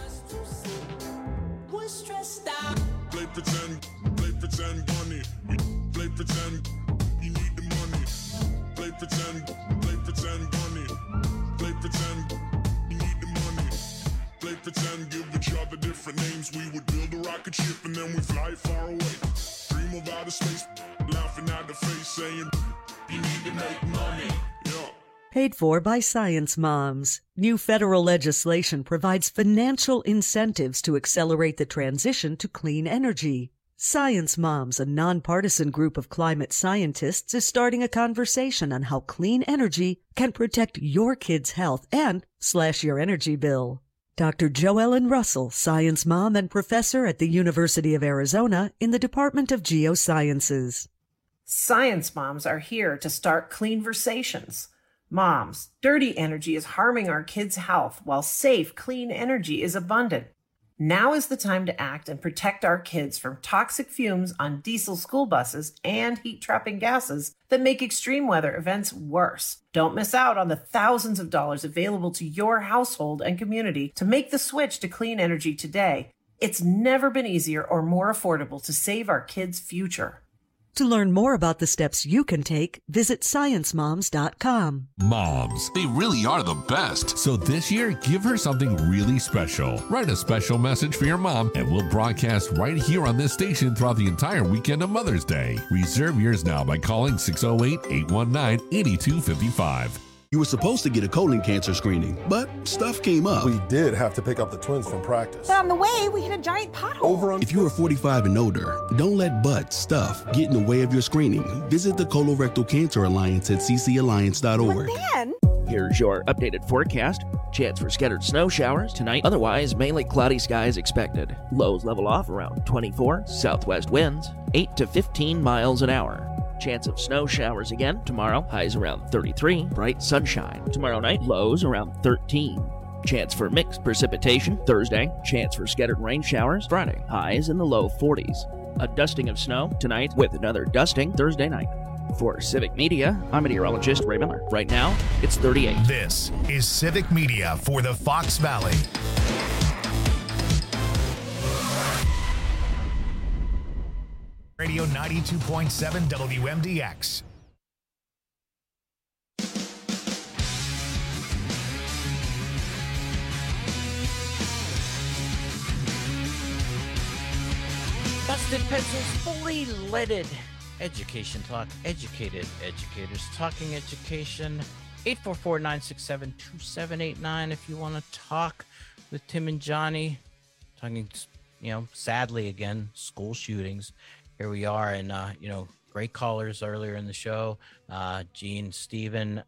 Play pretend bunny. Play pretend you need the money. Play pretend bunny. Play pretend you need the money. Play pretend, give each other different names. We would build a rocket ship and then we fly far away. Dream of outer space, laughing at the face, saying you need to make money. Yeah. Paid for by Science Moms. New federal legislation provides financial incentives to accelerate the transition to clean energy. Science Moms, a nonpartisan group of climate scientists, is starting a conversation on how clean energy can protect your kids' health and slash your energy bill. Dr. Joellen Russell, science mom and professor at the University of Arizona in the Department of Geosciences. Science Moms are here to start cleanversations. Moms, dirty energy is harming our kids' health, while safe, clean energy is abundant. Now is the time to act and protect our kids from toxic fumes on diesel school buses and heat-trapping gases that make extreme weather events worse. Don't miss out on the thousands of dollars available to your household and community to make the switch to clean energy today. It's never been easier or more affordable to save our kids' future. To learn more about the steps you can take, visit ScienceMoms.com. Moms, they really are the best. So this year, give her something really special. Write a special message for your mom, and we'll broadcast right here on this station throughout the entire weekend of Mother's Day. Reserve yours now by calling 608-819-8255. You were supposed to get a colon cancer screening, but stuff came up. We did have to pick up the twins from practice. But on the way, we hit a giant pothole. If you are 45 and older, don't let stuff get in the way of your screening. Visit the Colorectal Cancer Alliance at ccalliance.org. But then... Here's your updated forecast. Chance for scattered snow showers tonight. Otherwise, mainly cloudy skies expected. Lows level off around 24. Southwest winds 8 to 15 miles an hour. Chance of snow showers again tomorrow. Highs around 33. Bright sunshine. Tomorrow night, lows around 13. Chance for mixed precipitation Thursday. Chance for scattered rain showers Friday. Highs in the low 40s. A dusting of snow tonight with another dusting Thursday night. For Civic Media, I'm meteorologist Ray Miller. Right now, it's 38. This is Civic Media for the Fox Valley. Radio 92.7 WMDX. Busted Pencils, fully leaded education talk, educated educators talking education. 844-967-2789 if you want to talk with Tim and Johnny. Talking, sadly again, school shootings. Here we are, and great callers earlier in the show. Gene, Stephen,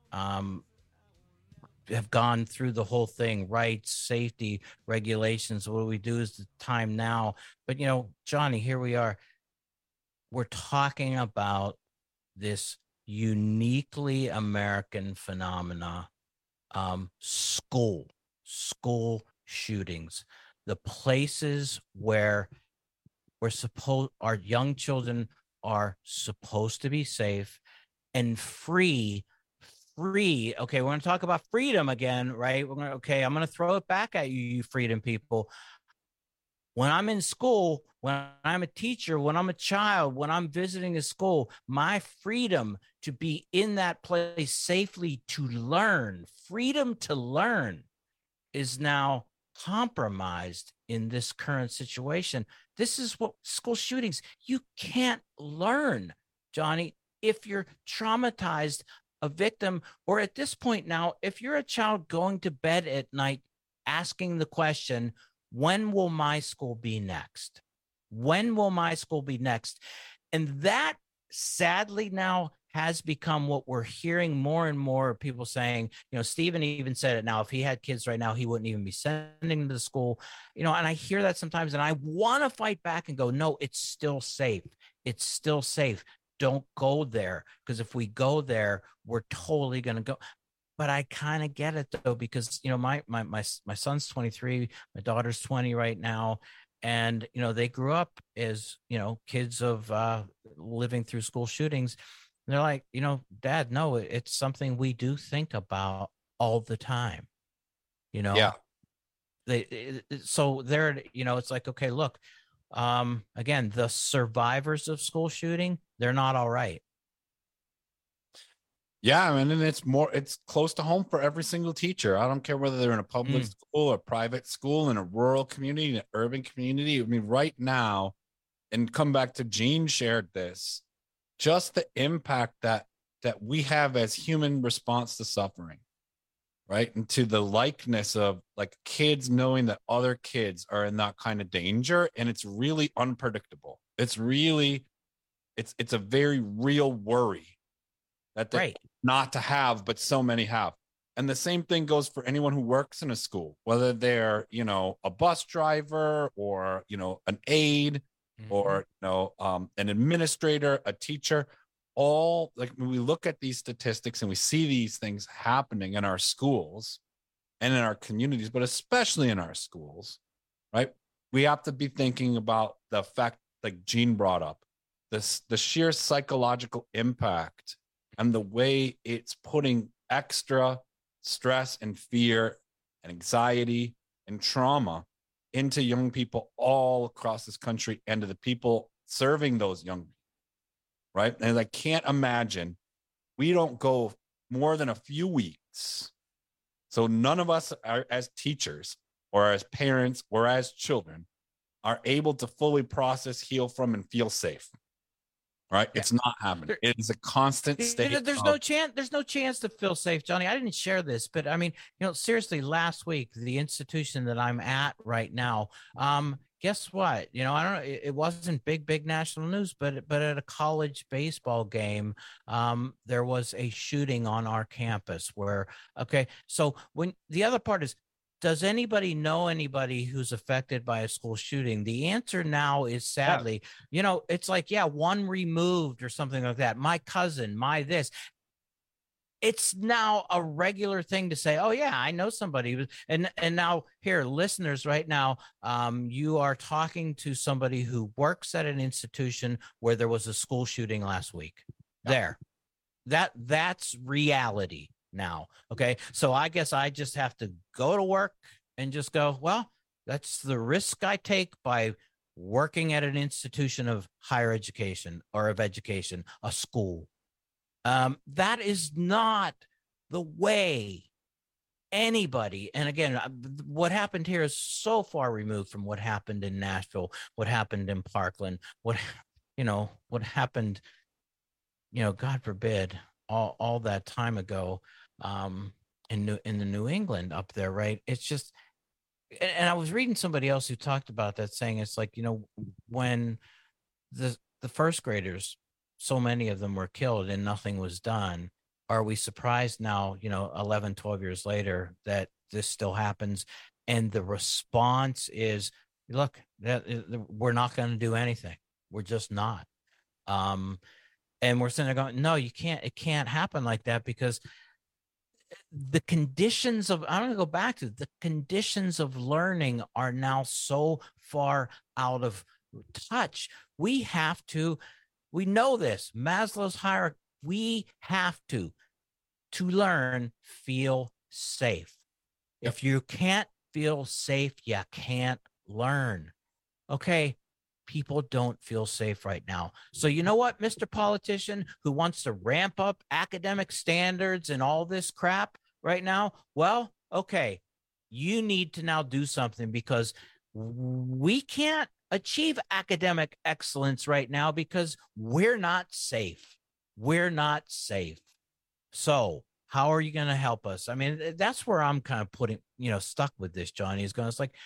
have gone through the whole thing, rights, safety, regulations. What we do is the time now. But, Johnny, here we are. We're talking about this uniquely American phenomena, school shootings, the places where our young children are supposed to be safe and free. Okay, we're going to talk about freedom again, right? I'm going to throw it back at you, you freedom people. When I'm in school, when I'm a teacher, when I'm a child, when I'm visiting a school, my freedom to be in that place safely to learn, freedom to learn, is now compromised in this current situation. This is what school shootings, you can't learn, Johnny, if you're traumatized, a victim, or at this point now, if you're a child going to bed at night asking the question, when will my school be next? When will my school be next? And that sadly now has become what we're hearing more and more people saying. Stephen even said it now. If he had kids right now, he wouldn't even be sending them to school. And I hear that sometimes, and I want to fight back and go, no, it's still safe. It's still safe. Don't go there, because if we go there, we're totally going to go. But I kind of get it though, because my son's 23, my daughter's 20 right now, and they grew up as kids of living through school shootings. And they're like, Dad, no, it's something we do think about all the time. Yeah. So they're it's like, okay, look, again, the survivors of school shooting, they're not all right. Yeah, and it's close to home for every single teacher. I don't care whether they're in a public school or private school, in a rural community, in an urban community. I mean, right now, and come back to Gene shared this, just the impact that we have as human response to suffering, right? And to the likeness of like kids knowing that other kids are in that kind of danger. And it's really unpredictable. It's a very real worry that right. Not to have, but so many have. And the same thing goes for anyone who works in a school, whether they're, a bus driver or, an aide or, an administrator, a teacher. All, like, when we look at these statistics and we see these things happening in our schools and in our communities, but especially in our schools, right? We have to be thinking about the fact, like Gene brought up, the sheer psychological impact and the way it's putting extra stress and fear and anxiety and trauma into young people all across this country and to the people serving those young people, right? And I can't imagine we don't go more than a few weeks. So none of us are, as teachers or as parents or as children, are able to fully process, heal from, and feel safe, right? It's not happening. It is a constant state. There's no chance to feel safe, Johnny. I didn't share this, but I mean, seriously, last week, the institution that I'm at right now, guess what? I don't know. It wasn't big national news, but at a college baseball game, there was a shooting on our campus where, so when the other part is, does anybody know anybody who's affected by a school shooting? The answer now is sadly, it's like, one removed or something like that. My cousin, my this. It's now a regular thing to say, oh, yeah, I know somebody. And now here, listeners, right now, you are talking to somebody who works at an institution where there was a school shooting last week. There. That's reality now. Okay. So I guess I just have to go to work and just go, well, that's the risk I take by working at an institution of higher education or of education, a school. That is not the way anybody, and again, what happened here is so far removed from what happened in Nashville, what happened in Parkland, what happened, God forbid, all that time ago, in the New England up there, right? It's just, and I was reading somebody else who talked about that, saying it's like, when the first graders, so many of them were killed and nothing was done. Are we surprised now, 11, 12 years later, that this still happens? And the response is, look, we're not going to do anything. We're just not. And we're sitting there going, no, you can't. It can't happen like that, because the conditions of, I'm going to go back to the conditions of learning are now so far out of touch. We know this, Maslow's hierarchy, we have to learn, feel safe. Yep. If you can't feel safe, you can't learn. Okay. People don't feel safe right now. So you know what, Mr. Politician, who wants to ramp up academic standards and all this crap right now? Well, okay, you need to now do something, because we can't achieve academic excellence right now because we're not safe. We're not safe. So how are you going to help us? I mean, that's where I'm kind of putting, stuck with this, Johnny, is going, it's like,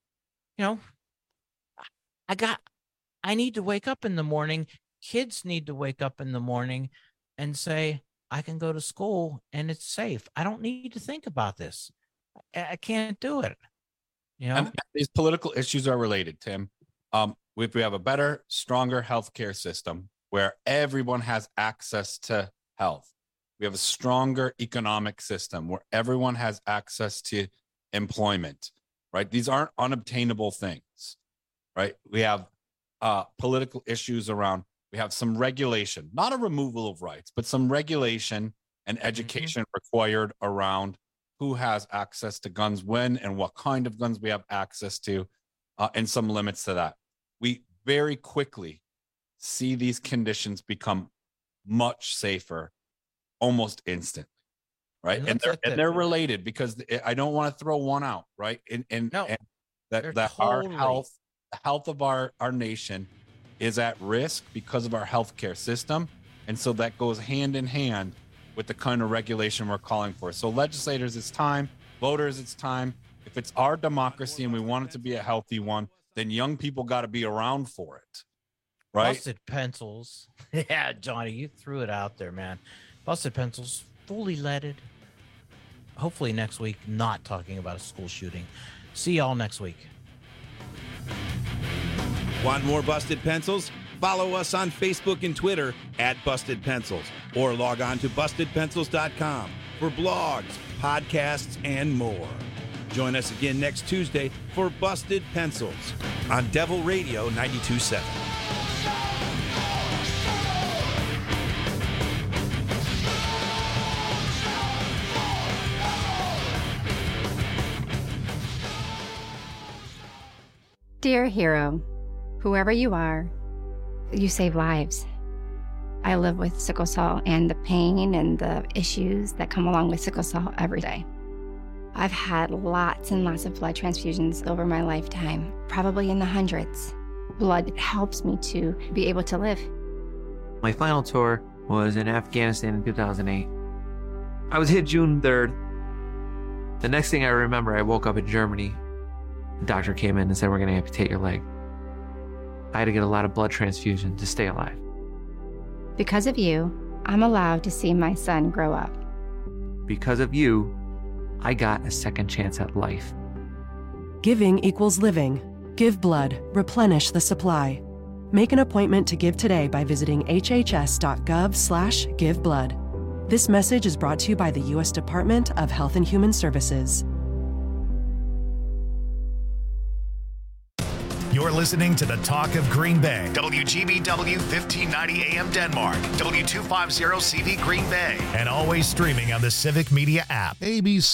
I need to wake up in the morning. Kids need to wake up in the morning and say, I can go to school and it's safe. I don't need to think about this. I can't do it. And these political issues are related, Tim. If we have a better, stronger healthcare system where everyone has access to health, we have a stronger economic system where everyone has access to employment, right? These aren't unobtainable things, right? We have political issues around, we have some regulation, not a removal of rights, but some regulation and education required around who has access to guns, when and what kind of guns we have access to, and some limits to that. We very quickly see these conditions become much safer almost instantly, right? And they're related, because I don't want to throw one out, right? And that our health, the health of our nation is at risk because of our healthcare system. And so that goes hand in hand with the kind of regulation we're calling for. So legislators, it's time. Voters, it's time. If it's our democracy and we want it to be a healthy one, then young people got to be around for it, right? Busted pencils. Yeah, Johnny, you threw it out there, man. Busted pencils, fully leaded. Hopefully next week, not talking about a school shooting. See y'all next week. Want more Busted Pencils? Follow us on Facebook and Twitter at Busted Pencils, or log on to bustedpencils.com for blogs, podcasts, and more. Join us again next Tuesday for Busted Pencils on Devil Radio 92.7. Dear hero, whoever you are, you save lives. I live with sickle cell and the pain and the issues that come along with sickle cell every day. I've had lots and lots of blood transfusions over my lifetime, probably in the hundreds. Blood helps me to be able to live. My final tour was in Afghanistan in 2008. I was hit June 3rd. The next thing I remember, I woke up in Germany. The doctor came in and said, we're going to amputate your leg. I had to get a lot of blood transfusion to stay alive. Because of you, I'm allowed to see my son grow up. Because of you, I got a second chance at life. Giving equals living. Give blood. Replenish the supply. Make an appointment to give today by visiting hhs.gov/giveblood. This message is brought to you by the U.S. Department of Health and Human Services. You're listening to the Talk of Green Bay. WGBW 1590 AM Denmark. W250 CV Green Bay. And always streaming on the Civic Media app. ABC